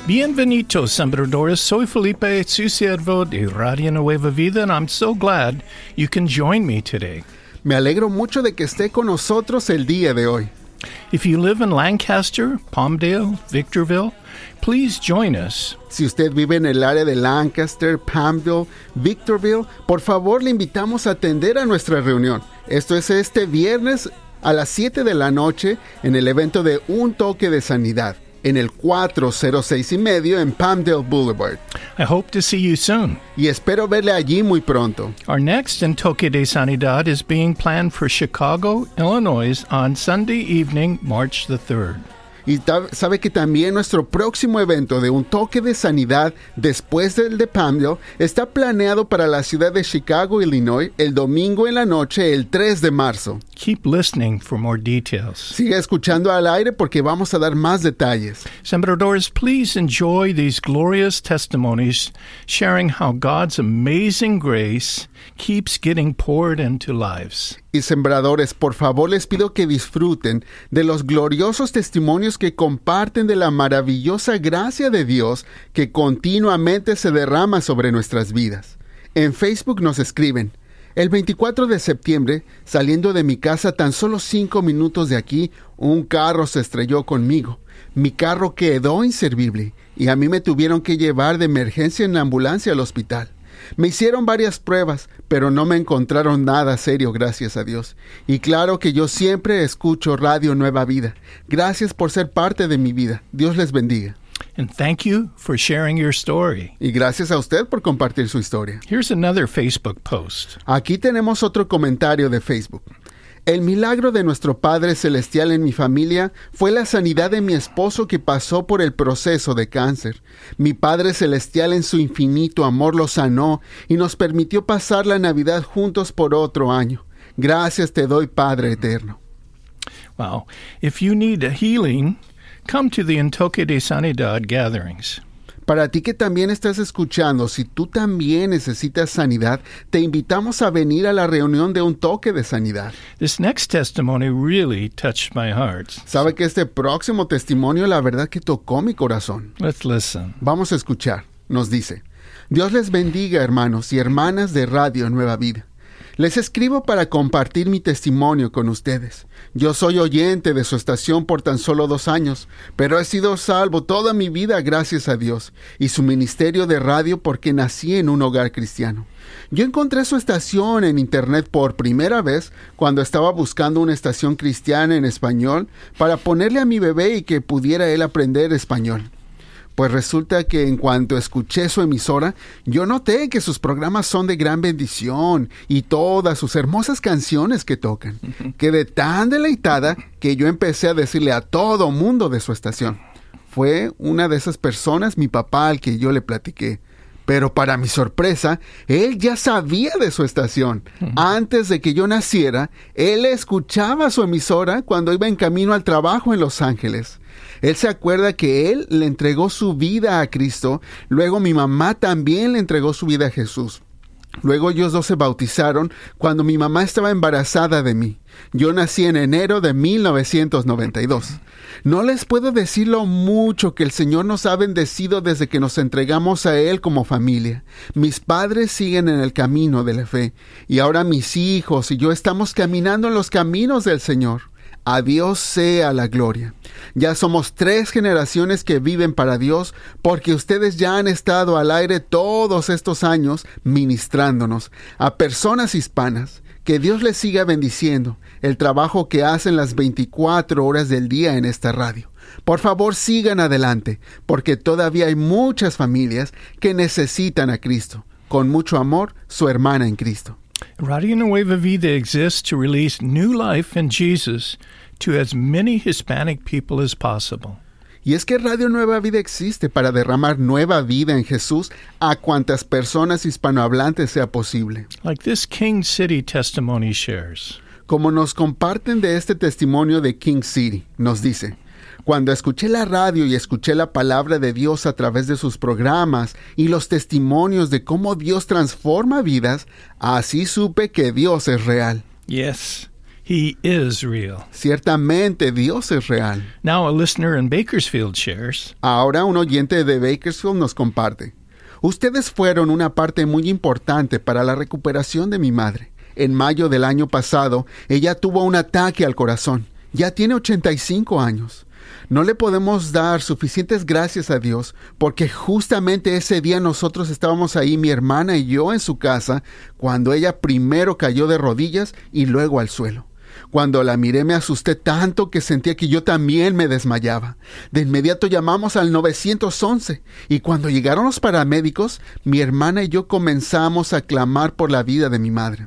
Bienvenidos, sembradores. Soy Felipe, su siervo de Radio Nueva Vida, and I'm so glad you can join me today. Me alegro mucho de que esté con nosotros el día de hoy. If you live in Lancaster, Palmdale, Victorville, please join us. Si usted vive en el área de Lancaster, Palmdale, Victorville, por favor le invitamos a atender a nuestra reunión. Esto es este viernes a las 7 de la noche en el evento de Un Toque de Sanidad, en el 406 y medio en Palmdale Boulevard. I hope to see you soon. Y espero verle allí muy pronto. Our next En Toque de Sanidad is being planned for Chicago, Illinois on Sunday evening, March the 3rd. Y sabe que también nuestro próximo evento de Un Toque de Sanidad después del de Palmdale está planeado para la ciudad de Chicago, Illinois, el domingo en la noche, el 3 de marzo. Keep listening for more details. Siga escuchando al aire porque vamos a dar más detalles. Sembradores, please enjoy these glorious testimonies sharing how God's amazing grace keeps getting poured into lives. Y sembradores, por favor les pido que disfruten de los gloriosos testimonios que comparten de la maravillosa gracia de Dios que continuamente se derrama sobre nuestras vidas. En Facebook nos escriben: el 24 de septiembre, saliendo de mi casa tan solo 5 minutos de aquí, un carro se estrelló conmigo. Mi carro quedó inservible y a mí me tuvieron que llevar de emergencia en la ambulancia al hospital. Me hicieron varias pruebas, pero no me encontraron nada serio, gracias a Dios. Y claro que yo siempre escucho Radio Nueva Vida. Gracias por ser parte de mi vida. Dios les bendiga. And thank you for sharing your story. Y gracias a usted por compartir su historia. Here's another Facebook post. Aquí tenemos otro comentario de Facebook. El milagro de nuestro Padre Celestial en mi familia fue la sanidad de mi esposo que pasó por el proceso de cáncer. Mi Padre Celestial en su infinito amor lo sanó y nos permitió pasar la Navidad juntos por otro año. Gracias te doy, Padre eterno. Wow. If you need a healing, come to the En Toque de Sanidad gatherings. Para ti que también estás escuchando, si tú también necesitas sanidad, te invitamos a venir a la reunión de Un Toque de Sanidad. This next testimony really touched my heart. Sabe que este próximo testimonio la verdad que tocó mi corazón. Let's listen. Vamos a escuchar. Nos dice: Dios les bendiga, hermanos y hermanas de Radio Nueva Vida. Les escribo para compartir mi testimonio con ustedes. Yo soy oyente de su estación por tan solo 2 años, pero he sido salvo toda mi vida gracias a Dios y su ministerio de radio porque nací en un hogar cristiano. Yo encontré su estación en internet por primera vez cuando estaba buscando una estación cristiana en español para ponerle a mi bebé y que pudiera él aprender español. Pues resulta que en cuanto escuché su emisora, yo noté que sus programas son de gran bendición y todas sus hermosas canciones que tocan. Quedé tan deleitada que yo empecé a decirle a todo mundo de su estación. Fue una de esas personas, mi papá, al que yo le platiqué. Pero para mi sorpresa, él ya sabía de su estación. Antes de que yo naciera, él escuchaba su emisora cuando iba en camino al trabajo en Los Ángeles. Él se acuerda que él le entregó su vida a Cristo. Luego mi mamá también le entregó su vida a Jesús. Luego ellos dos se bautizaron cuando mi mamá estaba embarazada de mí. Yo nací en enero de 1992. No les puedo decir lo mucho que el Señor nos ha bendecido desde que nos entregamos a Él como familia. Mis padres siguen en el camino de la fe y ahora mis hijos y yo estamos caminando en los caminos del Señor. A Dios sea la gloria. Ya somos 3 generaciones que viven para Dios porque ustedes ya han estado al aire todos estos años ministrándonos a personas hispanas. Que Dios les siga bendiciendo el trabajo que hacen las 24 horas del día en esta radio. Por favor, sigan adelante porque todavía hay muchas familias que necesitan a Cristo. Con mucho amor, su hermana en Cristo. Radio Nueva Vida exists to release new life in Jesus to as many Hispanic people as possible. Y es que Radio Nueva Vida existe para derramar nueva vida en Jesús a cuantas personas hispanohablantes sea posible. Like this King City testimony shares. Como nos comparten de este testimonio de King City, nos dice: cuando escuché la radio y escuché la palabra de Dios a través de sus programas y los testimonios de cómo Dios transforma vidas, así supe que Dios es real. Yes, He is real. Ciertamente Dios es real. Now a listener in Bakersfield shares, Ahora un oyente de Bakersfield nos comparte. Ustedes fueron una parte muy importante para la recuperación de mi madre. En mayo del año pasado, ella tuvo un ataque al corazón. Ya tiene 85 años. No le podemos dar suficientes gracias a Dios porque justamente ese día nosotros estábamos ahí, mi hermana y yo, en su casa, cuando ella primero cayó de rodillas y luego al suelo. Cuando la miré me asusté tanto que sentía que yo también me desmayaba. De inmediato llamamos al 911 y cuando llegaron los paramédicos, mi hermana y yo comenzamos a clamar por la vida de mi madre.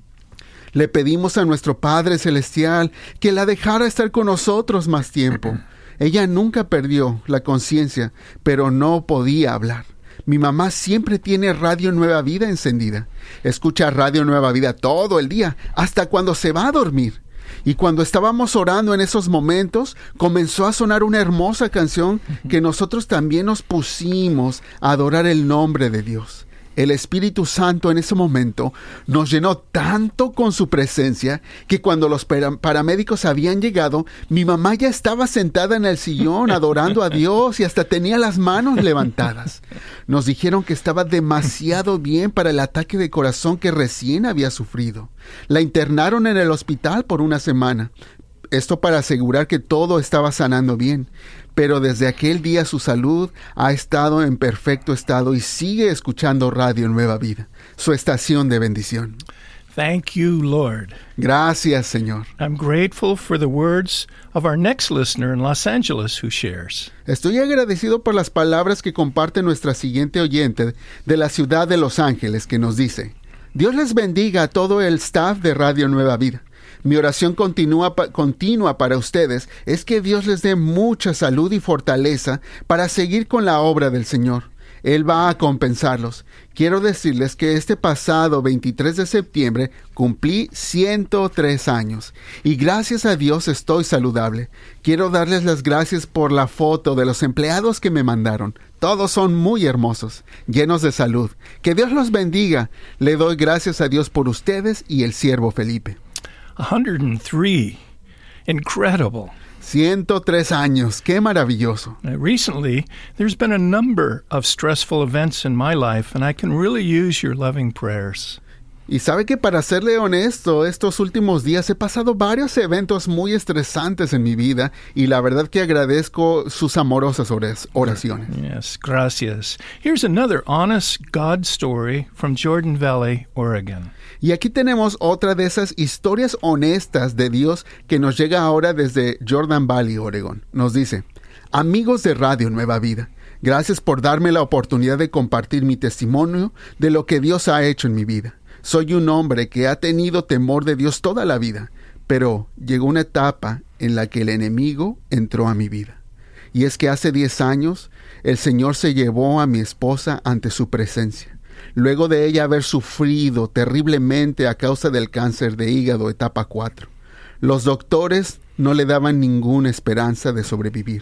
Le pedimos a nuestro Padre Celestial que la dejara estar con nosotros más tiempo. Ella nunca perdió la conciencia, pero no podía hablar. Mi mamá siempre tiene Radio Nueva Vida encendida. Escucha Radio Nueva Vida todo el día, hasta cuando se va a dormir. Y cuando estábamos orando en esos momentos, comenzó a sonar una hermosa canción que nosotros también nos pusimos a adorar el nombre de Dios. El Espíritu Santo en ese momento nos llenó tanto con su presencia que cuando los paramédicos habían llegado, mi mamá ya estaba sentada en el sillón adorando a Dios y hasta tenía las manos levantadas. Nos dijeron que estaba demasiado bien para el ataque de corazón que recién había sufrido. La internaron en el hospital por una semana. Esto para asegurar que todo estaba sanando bien. Pero desde aquel día su salud ha estado en perfecto estado y sigue escuchando Radio Nueva Vida, su estación de bendición. Thank you, Lord. Gracias, Señor. I'm grateful for the words of our next listener in Los Angeles who shares. Estoy agradecido por las palabras que comparte nuestra siguiente oyente de la ciudad de Los Ángeles, que nos dice: Dios les bendiga a todo el staff de Radio Nueva Vida. Mi oración continua para ustedes es que Dios les dé mucha salud y fortaleza para seguir con la obra del Señor. Él va a compensarlos. Quiero decirles que este pasado 23 de septiembre cumplí 103 años y gracias a Dios estoy saludable. Quiero darles las gracias por la foto de los empleados que me mandaron. Todos son muy hermosos, llenos de salud. Que Dios los bendiga. Le doy gracias a Dios por ustedes y el siervo Felipe. 103. Incredible. 103 años. ¡Qué maravilloso! Recently, there's been a number of stressful events in my life, and I can really use your loving prayers. Y sabe que, para serle honesto, estos últimos días he pasado varios eventos muy estresantes en mi vida y la verdad que agradezco sus amorosas oraciones. Yes, gracias. Here's another honest God story from Jordan Valley, Oregon. Y aquí tenemos otra de esas historias honestas de Dios que nos llega ahora desde Jordan Valley, Oregon. Nos dice: amigos de Radio Nueva Vida, gracias por darme la oportunidad de compartir mi testimonio de lo que Dios ha hecho en mi vida. Soy un hombre que ha tenido temor de Dios toda la vida, pero llegó una etapa en la que el enemigo entró a mi vida. Y es que hace 10 años el Señor se llevó a mi esposa ante su presencia, luego de ella haber sufrido terriblemente a causa del cáncer de hígado etapa 4. Los doctores no le daban ninguna esperanza de sobrevivir.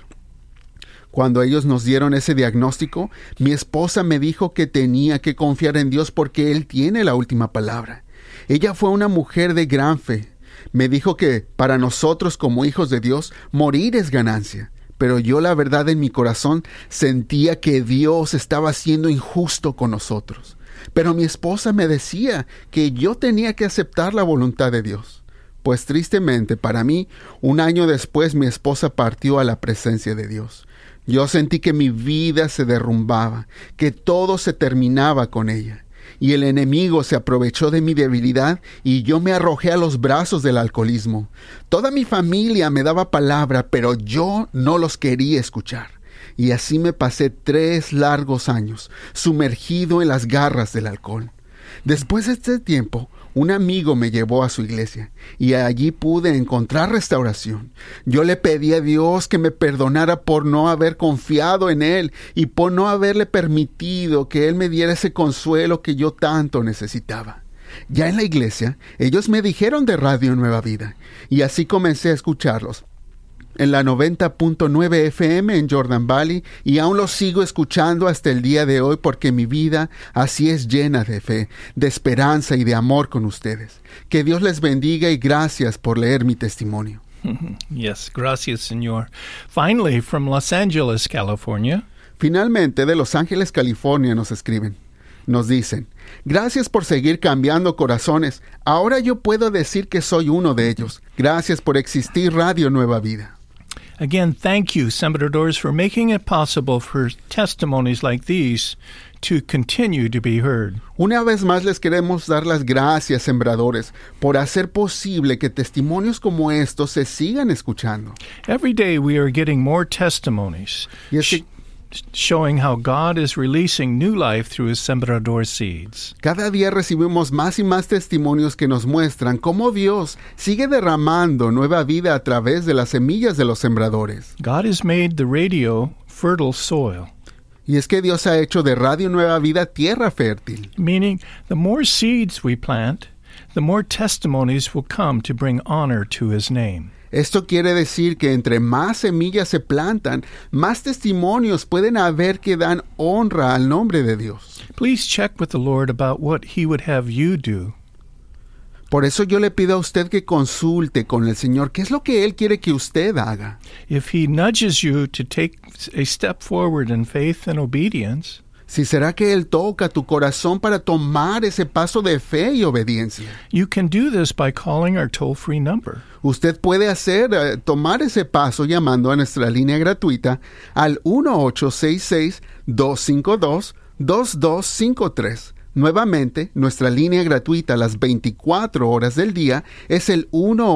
Cuando ellos nos dieron ese diagnóstico, mi esposa me dijo que tenía que confiar en Dios porque Él tiene la última palabra. Ella fue una mujer de gran fe. Me dijo que para nosotros como hijos de Dios, morir es ganancia. Pero yo, la verdad, en mi corazón sentía que Dios estaba siendo injusto con nosotros. Pero mi esposa me decía que yo tenía que aceptar la voluntad de Dios. Pues tristemente para mí, un año después mi esposa partió a la presencia de Dios. Yo sentí que mi vida se derrumbaba, que todo se terminaba con ella. Y el enemigo se aprovechó de mi debilidad y yo me arrojé a los brazos del alcoholismo. Toda mi familia me daba palabra, pero yo no los quería escuchar. Y así me pasé 3 largos años, sumergido en las garras del alcohol. Después de este tiempo, un amigo me llevó a su iglesia y allí pude encontrar restauración. Yo le pedí a Dios que me perdonara por no haber confiado en Él y por no haberle permitido que Él me diera ese consuelo que yo tanto necesitaba. Ya en la iglesia, ellos me dijeron de Radio Nueva Vida y así comencé a escucharlos. en la 90.9 FM en Jordan Valley, y aún lo sigo escuchando hasta el día de hoy porque mi vida así es llena de fe, de esperanza y de amor con ustedes. Que Dios les bendiga y gracias por leer mi testimonio. Yes, gracias, Señor. Finally, from Los Angeles, California. Finalmente, de Los Ángeles, California, nos escriben. Nos dicen, gracias por seguir cambiando corazones. Ahora yo puedo decir que soy uno de ellos. Gracias por existir Radio Nueva Vida. Again, thank you, Sembradores, for making it possible for testimonies like these to continue to be heard. Una vez más les queremos dar las gracias, sembradores, por hacer posible que testimonios como estos se sigan escuchando. Every day we are getting more testimonies Y es que showing how God is releasing new life through His Sembrador seeds. cada día recibimos más y más testimonios que nos muestran cómo Dios sigue derramando nueva vida a través de las semillas de los sembradores. God has made the radio fertile soil, Y es que Dios ha hecho de Radio Nueva Vida tierra fértil. meaning the more seeds we plant, the more testimonies will come to bring honor to His name. Esto quiere decir que entre más semillas se plantan, más testimonios pueden haber que dan honra al nombre de Dios. Please check with the Lord about what He would have you do. Por eso yo le pido a usted que consulte con el Señor qué es lo que Él quiere que usted haga. If He nudges you to take a step forward in faith and obedience, Si será que Él toca tu corazón para tomar ese paso de fe y obediencia. you can do this by calling our toll-free number. Usted puede tomar ese paso llamando a nuestra línea gratuita al 1-866-252-2253. Nuevamente, nuestra línea gratuita a las 24 horas del día es el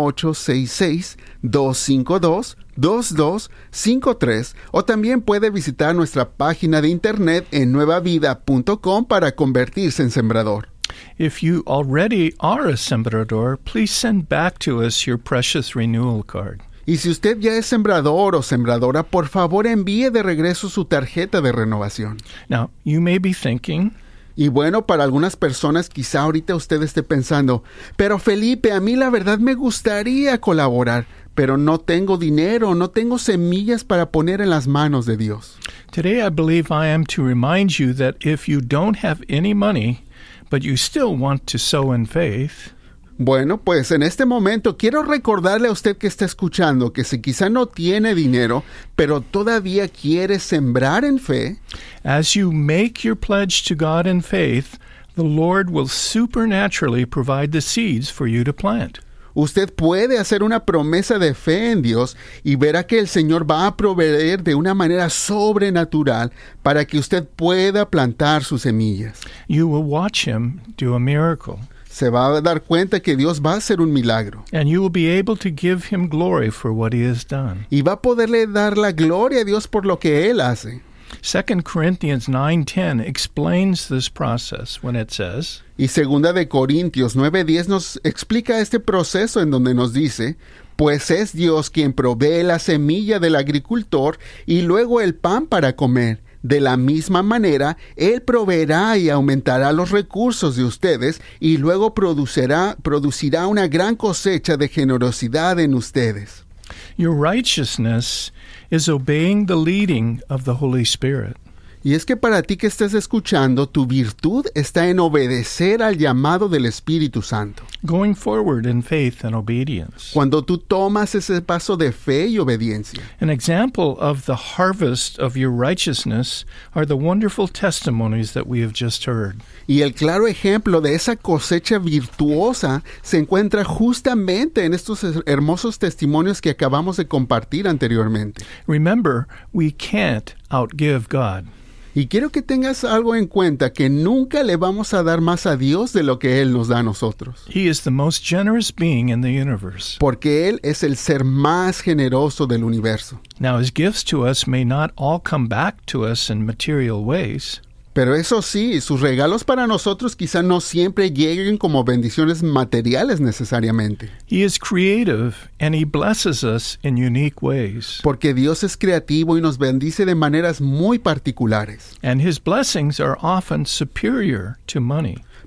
1-866-252-2253, o también puede visitar nuestra página de internet en nuevavida.com para convertirse en sembrador. If you already are a Sembrador, please send back to us your precious renewal card. Y si usted ya es sembrador o sembradora, por favor envíe de regreso su tarjeta de renovación. Now, you may be thinking, Y bueno, para algunas personas quizá ahorita usted esté pensando, pero Felipe, a mí la verdad me gustaría colaborar, pero no tengo dinero, no tengo semillas para poner en las manos de Dios. today I believe I am to remind you that if you don't have any money, but you still want to sow in faith, Bueno, pues en este momento quiero recordarle a usted que está escuchando que si quizá no tiene dinero, pero todavía quiere sembrar en fe, as you make your pledge to God in faith, the Lord will supernaturally provide the seeds for you to plant. usted puede hacer una promesa de fe en Dios y verá que el Señor va a proveer de una manera sobrenatural para que usted pueda plantar sus semillas. You will watch Him do a miracle, Se va a dar cuenta que Dios va a hacer un milagro and you will be able to give Him glory for what He has done. y va a poderle dar la gloria a Dios por lo que Él hace. 2 Corinthians 9:10 explains this process when it says, Y 2 de Corintios 9:10 nos explica este proceso en donde nos dice, pues es Dios quien provee la semilla del agricultor y luego el pan para comer. De la misma manera, Él proveerá y aumentará los recursos de ustedes y luego producirá una gran cosecha de generosidad en ustedes. your righteousness is obeying the leading of the Holy Spirit. Y es que para ti que estés escuchando, tu virtud está en obedecer al llamado del Espíritu Santo. Going forward in faith and obedience. Cuando tú tomas ese paso de fe y obediencia. An example of the harvest of your righteousness are the wonderful testimonies that we have just heard. Y el claro ejemplo de esa cosecha virtuosa se encuentra justamente en estos hermosos testimonios que acabamos de compartir anteriormente. Remember, we can't outgive God. Y quiero que tengas algo en cuenta, que nunca le vamos a dar más a Dios de lo que Él nos da a nosotros. He is the most generous being in the universe. Porque Él es el ser más generoso del universo. Now, His gifts to us may not all come back to us in material ways, Pero eso sí, sus regalos para nosotros quizá no siempre lleguen como bendiciones materiales necesariamente. He is creative and He blesses us in unique ways. Porque Dios es creativo y nos bendice de maneras muy particulares. And His blessings are often superior to money.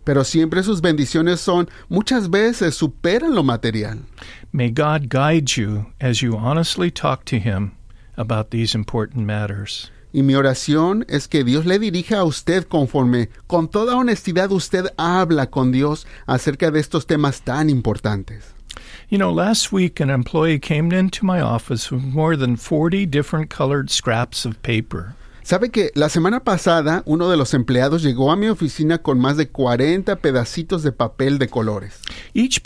pero siempre sus bendiciones muchas veces superan lo material. May God guide you as you honestly talk to Him about these important matters. Y mi oración es que Dios le dirija a usted conforme, con toda honestidad, usted habla con Dios acerca de estos temas tan importantes. You know, last week an employee came into my office with more than 40 different colored scraps of paper. ¿Sabe que la semana pasada uno de los empleados llegó a mi oficina con más de 40 pedacitos de papel de colores? Each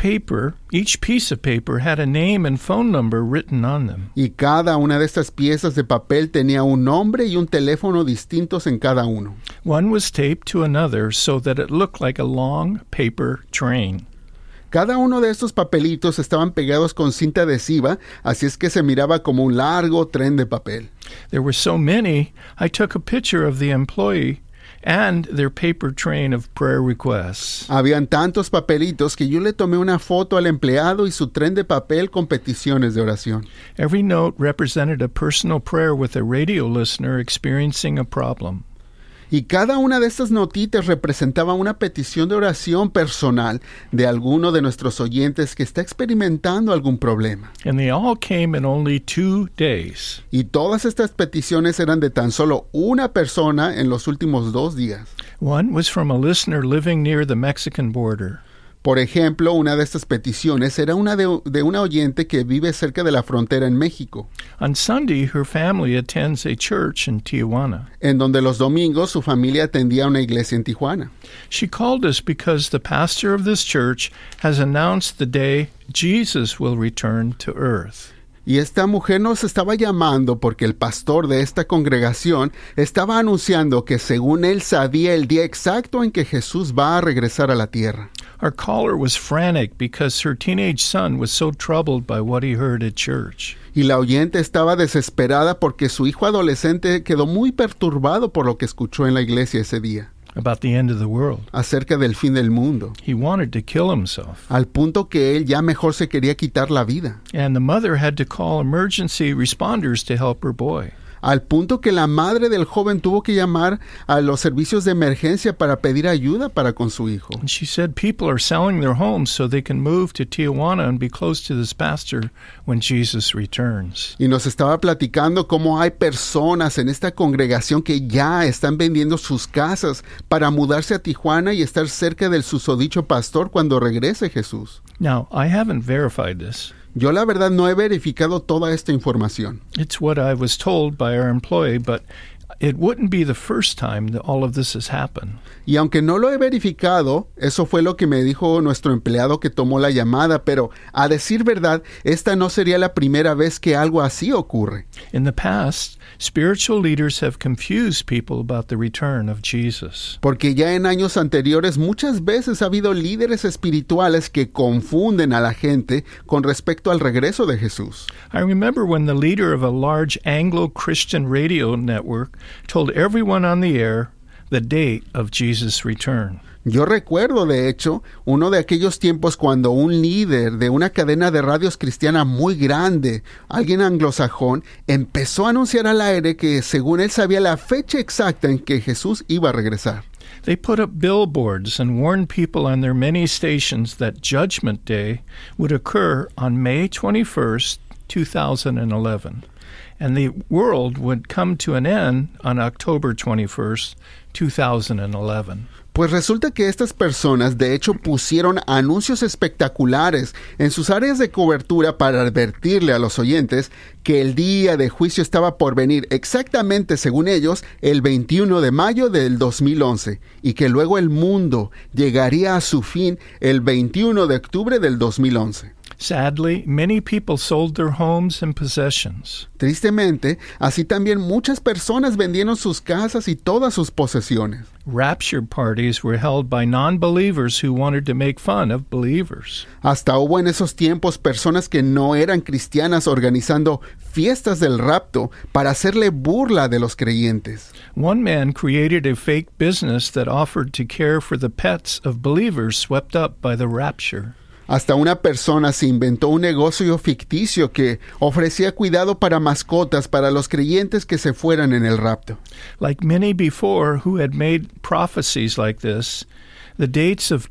piece of paper had a name and phone number written on them. Y cada una de estas piezas de papel tenía un nombre y un teléfono distintos en cada uno. One was taped to another so that it looked like a long paper train. Cada uno de estos papelitos estaban pegados con cinta adhesiva, así es que se miraba como un largo tren de papel. There were so many, I took a picture of the employee and their paper train of prayer requests. Habían tantos papelitos que yo le tomé una foto al empleado y su tren de papel con peticiones de oración. Every note represented a personal prayer with a radio listener experiencing a problem. Y cada una de estas notitas representaba una petición de oración personal de alguno de nuestros oyentes que está experimentando algún problema. And they all came in only 2 days. Y todas estas peticiones eran de tan solo una persona en los últimos 2 días. One was from a listener living near the Mexican border. Por ejemplo, una de estas peticiones era una de una oyente que vive cerca de la frontera en México, On Sunday, her family attends a church in Tijuana. en donde los domingos su familia atendía a una iglesia en Tijuana. She called us because the pastor of this church has announced the day Jesus will return to earth. Y esta mujer nos estaba llamando porque el pastor de esta congregación estaba anunciando que según él sabía el día exacto en que Jesús va a regresar a la tierra. Our caller was frantic because her teenage son was so troubled by what he heard at church. Y la oyente estaba desesperada porque su hijo adolescente quedó muy perturbado por lo que escuchó en la iglesia ese día, About the end of the world. acerca del fin del mundo, He wanted to kill himself. al punto que él ya mejor se quería quitar la vida. And the mother had to call emergency responders to help her boy. Al punto que la madre del joven tuvo que llamar a los servicios de emergencia para pedir ayuda para con su hijo. And she said people are selling their homes so they can move to Tijuana and be close to this pastor when Jesus returns. Y nos estaba platicando cómo hay personas en esta congregación que ya están vendiendo sus casas para mudarse a Tijuana y estar cerca del susodicho pastor cuando regrese Jesús. Now, I haven't verified this. Yo la verdad no he verificado toda esta información. It's what I was told by our employee, but it wouldn't be the first time that all of this has happened. Y aunque no lo he verificado, eso fue lo que me dijo nuestro empleado que tomó la llamada, pero a decir verdad, esta no sería la primera vez que algo así ocurre. In the past, spiritual leaders have confused people about the return of Jesus. Porque ya en años anteriores muchas veces ha habido líderes espirituales que confunden a la gente con respecto al regreso de Jesús. I remember when the leader of a large Anglo-Christian radio network told everyone on the air the date of Jesus' return. Yo recuerdo, de hecho, uno de aquellos tiempos cuando un líder de una cadena de radios cristiana muy grande, alguien anglosajón, empezó a anunciar al aire que según él sabía la fecha exacta en que Jesús iba a regresar. They put up billboards and warned people on their many stations that Judgment Day would occur on May 21st, 2011, and the world would come to an end on October 21st, 2011. Pues resulta que estas personas de hecho pusieron anuncios espectaculares en sus áreas de cobertura para advertirle a los oyentes que el día de juicio estaba por venir exactamente, según ellos, el 21 de mayo del 2011 y que luego el mundo llegaría a su fin el 21 de octubre del 2011. Sadly, many people sold their homes and possessions. Tristemente, así también muchas personas vendieron sus casas y todas sus posesiones. Rapture parties were held by non-believers who wanted to make fun of believers. Hasta hubo en esos tiempos personas que no eran cristianas organizando fiestas del rapto para hacerle burla de los creyentes. One man created a fake business that offered to care for the pets of believers swept up by the rapture. Hasta una persona se inventó un negocio ficticio que ofrecía cuidado para mascotas para los creyentes que se fueran en el rapto. Like many before who had made prophecies like this, The dates of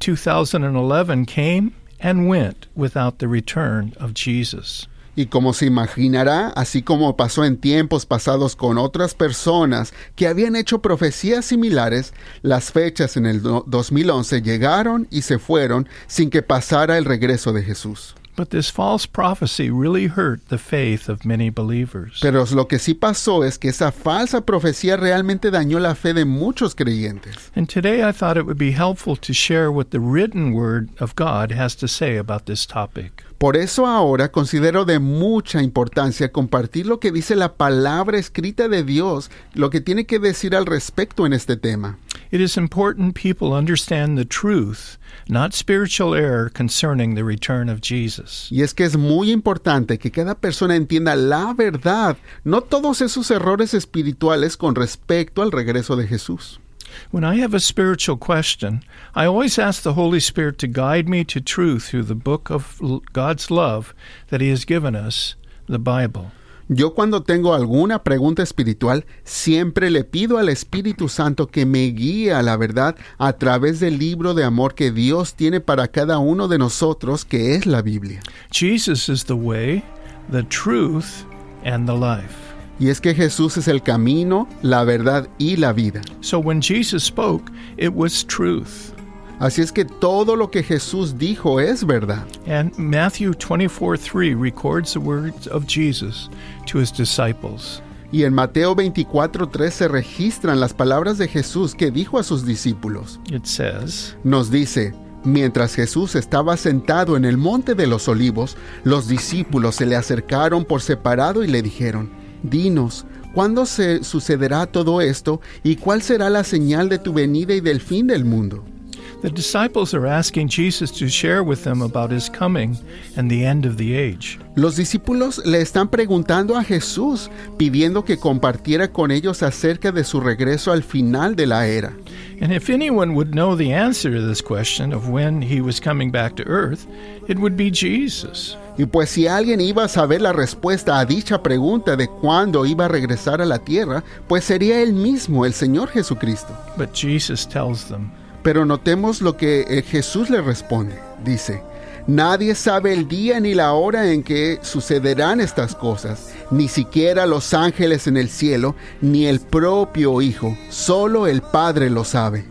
2011 came and went without the return of Jesus. Y como se imaginará, así como pasó en tiempos pasados con otras personas que habían hecho profecías similares, las fechas en el 2011 llegaron y se fueron sin que pasara el regreso de Jesús. But this false prophecy really hurt the faith of many believers. Pero lo que sí pasó es que esa falsa profecía realmente dañó la fe de muchos creyentes. And today I thought it would be helpful to share what the written word of God has to say about this topic. Por eso ahora considero de mucha importancia compartir lo que dice la palabra escrita de Dios, lo que tiene que decir al respecto en este tema. It is important people understand the truth, not spiritual error concerning the return of Jesus. Y es que es muy importante que cada persona entienda la verdad, no todos esos errores espirituales con respecto al regreso de Jesús. When I have a spiritual question, I always ask the Holy Spirit to guide me to truth through the book of God's love that He has given us, the Bible. Yo cuando tengo alguna pregunta espiritual, siempre le pido al Espíritu Santo que me guíe a la verdad a través del libro de amor que Dios tiene para cada uno de nosotros, que es la Biblia. Jesus is the way, the truth, and the life. Y es que Jesús es el camino, la verdad y la vida. So when Jesus spoke, it was truth. Así es que todo lo que Jesús dijo es verdad. And Matthew 24:3 records the words of Jesus to his disciples. Y en Mateo 24:3 se registran las palabras de Jesús que dijo a sus discípulos. It says, Nos dice: mientras Jesús estaba sentado en el monte de los olivos, los discípulos se le acercaron por separado y le dijeron: Dinos, ¿cuándo se sucederá todo esto y cuál será la señal de tu venida y del fin del mundo? the disciples are asking Jesus to share with them about his coming and the end of the age. Los discípulos le están preguntando a Jesús, pidiendo que compartiera con ellos acerca de su regreso al final de la era. And if anyone would know the answer to this question of when he was coming back to earth, it would be Jesus. Y pues si alguien iba a saber la respuesta a dicha pregunta de cuándo iba a regresar a la tierra, pues sería él mismo, el Señor Jesucristo. But Jesus tells them, Pero notemos lo que Jesús le responde. Dice: nadie sabe el día ni la hora en que sucederán estas cosas, ni siquiera los ángeles en el cielo, ni el propio Hijo, solo el Padre lo sabe.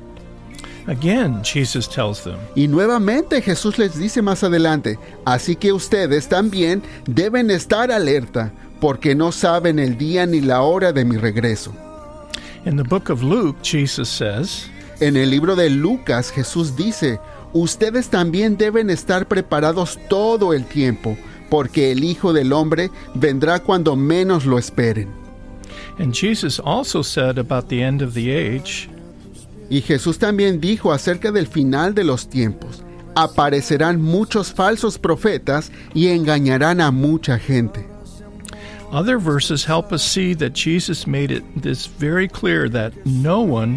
again, Jesus tells them, Y nuevamente Jesús les dice más adelante: así que ustedes también deben estar alerta, porque no saben el día ni la hora de mi regreso. in the book of Luke, Jesus says, En el libro de Lucas, Jesús dice: ustedes también deben estar preparados todo el tiempo, porque el Hijo del Hombre vendrá cuando menos lo esperen. and Jesus also said about the end of the age, Y Jesús también dijo acerca del final de los tiempos: aparecerán muchos falsos profetas y engañarán a mucha gente. other verses help us see that Jesus made it this very clear that no one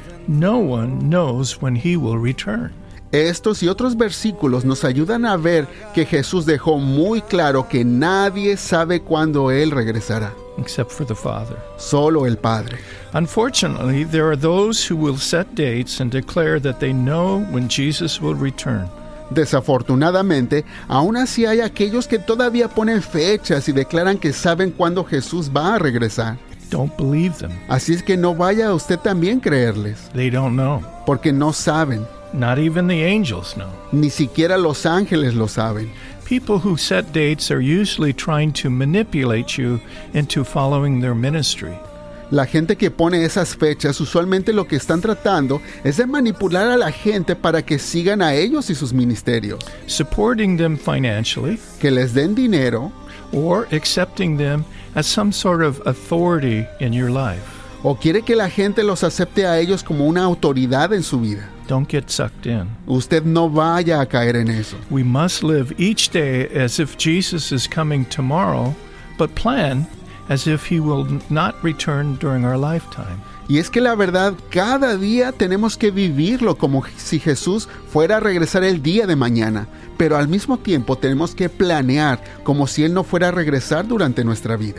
knows when he will return. Estos y otros versículos nos ayudan a ver que Jesús dejó muy claro que nadie sabe cuándo Él regresará, Except for the Father. solo el Padre. Unfortunately, there are those who will set dates and declare that they know when Jesus will return. Desafortunadamente, aún así hay aquellos que todavía ponen fechas y declaran que saben cuándo Jesús va a regresar. Don't believe them. Así es que no vaya a usted también creerles, They don't know. porque no saben, Not even the angels know. ni siquiera los ángeles lo saben. People who set dates are usually trying to manipulate you into following their ministry. La gente que pone esas fechas usualmente lo que están tratando es de manipular a la gente para que sigan a ellos y sus ministerios, Supporting them financially que les den dinero or accepting them as some sort of authority in your life. o quiere que la gente los acepte a ellos como una autoridad en su vida. Don't get sucked in. Usted no vaya a caer en eso. We must live each day as if Jesus is coming tomorrow, but plan as if he will not return during our lifetime. Y es que la verdad, cada día tenemos que vivirlo como si Jesús fuera a regresar el día de mañana, pero al mismo tiempo tenemos que planear como si Él no fuera a regresar durante nuestra vida.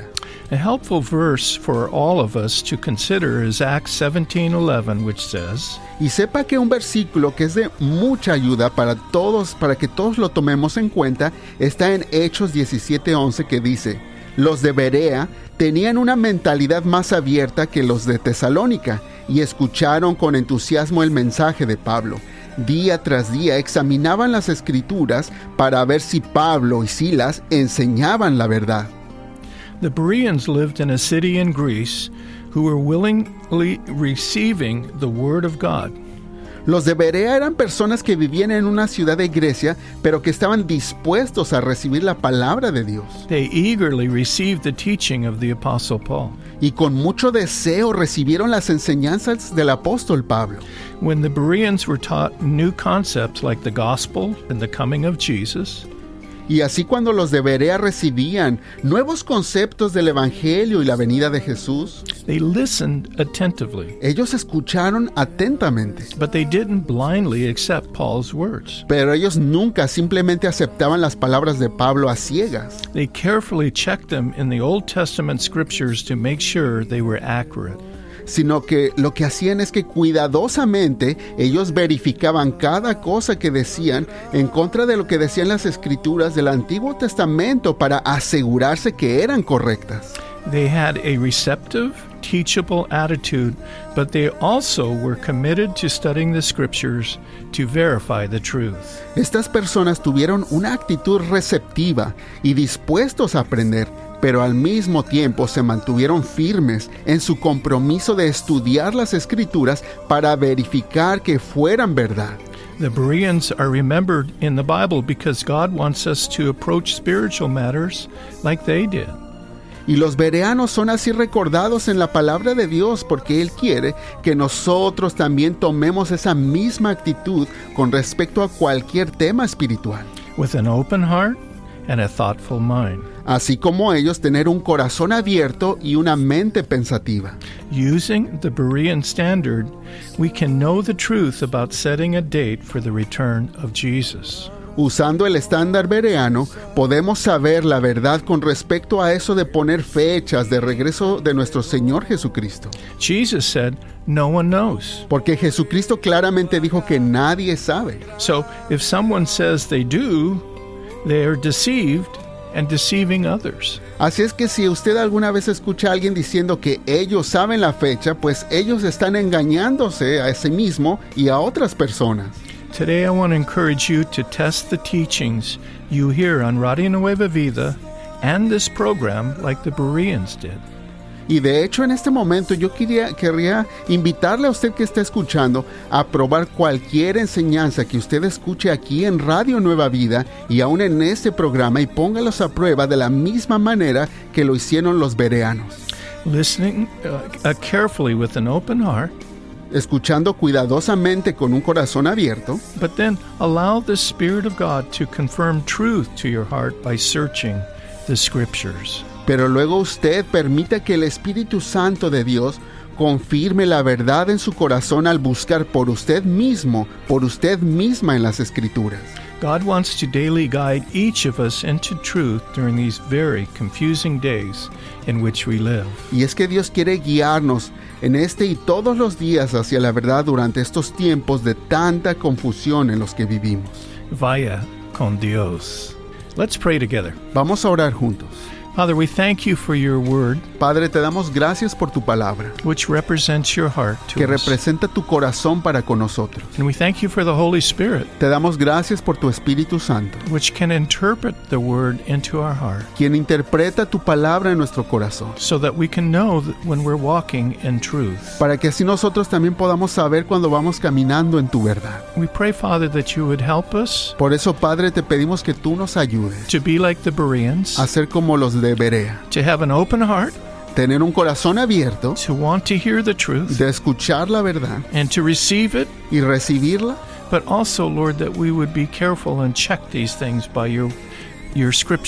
A helpful verse for all of us to consider is Acts 17:11, which says, Y sepa que un versículo que es de mucha ayuda para todos, para que todos lo tomemos en cuenta, está en Hechos 17:11, que dice: Los de Berea tenían una mentalidad más abierta que los de Tesalónica y escucharon con entusiasmo el mensaje de Pablo. Día tras día examinaban las Escrituras para ver si Pablo y Silas enseñaban la verdad. The Bereans lived in a city in Greece who were willingly receiving the word of God. Los de Berea eran personas que vivían en una ciudad de Grecia, pero que estaban dispuestos a recibir la palabra de Dios. They eagerly received the teaching of the Apostle Paul. Y con mucho deseo recibieron las enseñanzas del apóstol Pablo. When the Bereans were taught new concepts like the gospel and the coming of Jesus, Y así cuando los de Berea recibían nuevos conceptos del Evangelio y la venida de Jesús, they listened attentively, ellos escucharon atentamente. but they didn't blindly accept Paul's words. Pero ellos nunca simplemente aceptaban las palabras de Pablo a ciegas. They carefully checked them in the Old Testament scriptures to make sure they were accurate. Sino que lo que hacían es que cuidadosamente ellos verificaban cada cosa que decían en contra de lo que decían las Escrituras del Antiguo Testamento para asegurarse que eran correctas. They had a receptive, teachable attitude, but they also were committed to studying the scriptures to verify the truth. Estas personas tuvieron una actitud receptiva y dispuestos a aprender, pero al mismo tiempo se mantuvieron firmes en su compromiso de estudiar las Escrituras para verificar que fueran verdad. The Bereans are remembered in the Bible because God wants us to approach spiritual matters like they did. Y los bereanos son así recordados en la palabra de Dios porque Él quiere que nosotros también tomemos esa misma actitud con respecto a cualquier tema espiritual. With an open heart and a thoughtful mind. Así como ellos tener un corazón abierto y una mente pensativa. Using the Berean standard, we can know the truth about setting a date for the return of Jesus. Usando el estándar bereano, podemos saber la verdad con respecto a eso de poner fechas de regreso de nuestro Señor Jesucristo. Jesus said, "No one knows." Porque Jesucristo claramente dijo que nadie sabe. So, if someone says they do, they are deceived and deceiving others. Así es que si usted alguna vez escucha a alguien diciendo que ellos saben la fecha, pues ellos están engañándose a sí mismo y a otras personas. Today I want to encourage you to test the teachings you hear on Radio Nueva Vida and this program like the Bereans did. Y de hecho en este momento yo querría invitarle a usted que está escuchando a probar cualquier enseñanza que usted escuche aquí en Radio Nueva Vida y aún en este programa y póngalos a prueba de la misma manera que lo hicieron los bereanos. Listening carefully with an open heart, escuchando cuidadosamente con un corazón abierto, but then allow the Spirit of God to confirm truth to your heart by searching the Scriptures. pero luego usted permita que el Espíritu Santo de Dios confirme la verdad en su corazón al buscar por usted mismo, por usted misma en las Escrituras. God wants to daily guide each of us into truth during these very confusing days in which we live. Y es que Dios quiere guiarnos en este y todos los días hacia la verdad durante estos tiempos de tanta confusión en los que vivimos. Vaya con Dios. Let's pray together. Vamos a orar juntos. Father, we thank you for your word, Padre, te damos gracias por tu palabra, which represents your heart to que us. representa tu corazón para con nosotros. And we thank you for the Holy Spirit, Te damos gracias por tu Espíritu Santo, which can interpret the word into our heart, quien interpreta tu palabra en nuestro corazón, so that we can know that when we're walking in truth. para que así nosotros también podamos saber cuando vamos caminando en tu verdad. We pray, Father, that you would help us Por eso, Padre, te pedimos que tú nos ayudes to be like the Bereans, a ser como los de Berea, to have an open heart, tener un corazón abierto, to want to hear the truth, de escuchar la verdad and to receive it, y recibirla, but also, Lord, that we would be careful and check these things by your Scripture.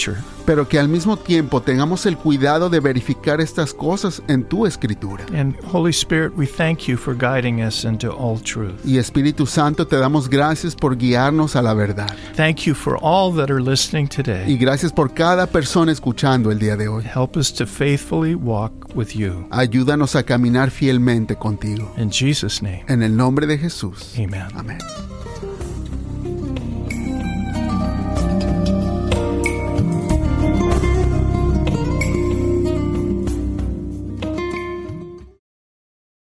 pero que al mismo tiempo tengamos el cuidado de verificar estas cosas en tu Escritura. And Holy Spirit, we thank you for guiding us into all truth. Y Espíritu Santo, te damos gracias por guiarnos a la verdad. Thank you for all that are listening Y today. gracias por cada persona escuchando el día de hoy. Help us to faithfully walk with you. Ayúdanos a caminar fielmente contigo. In Jesus' name, En el nombre de Jesús. amen. Amén.